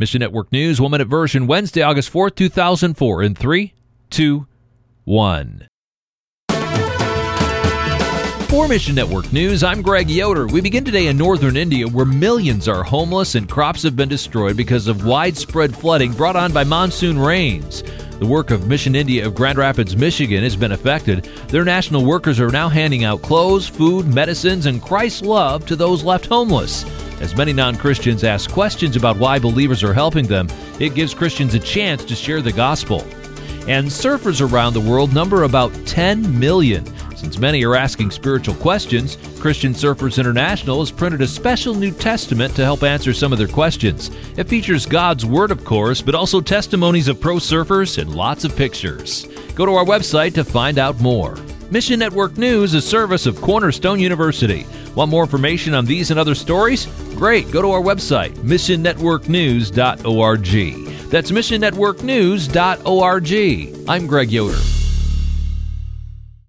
Mission Network News, 1 minute version, Wednesday, August 4th, 2004, in 3, 2, 1. For Mission Network News, I'm Greg Yoder. We begin today in northern India, where millions are homeless and crops have been destroyed because of widespread flooding brought on by monsoon rains. The work of Mission India of Grand Rapids, Michigan has been affected. Their national workers are now handing out clothes, food, medicines, and Christ's love to those left homeless. As many non-Christians ask questions about why believers are helping them, it gives Christians a chance to share the gospel. And surfers around the world number about 10 million. Since many are asking spiritual questions, Christian Surfers International has printed a special New Testament to help answer some of their questions. It features God's Word, of course, but also testimonies of pro surfers and lots of pictures. Go to our website to find out more. Mission Network News, a service of Cornerstone University. Want more information on these and other stories? Great, go to our website, missionnetworknews.org. That's missionnetworknews.org. I'm Greg Yoder.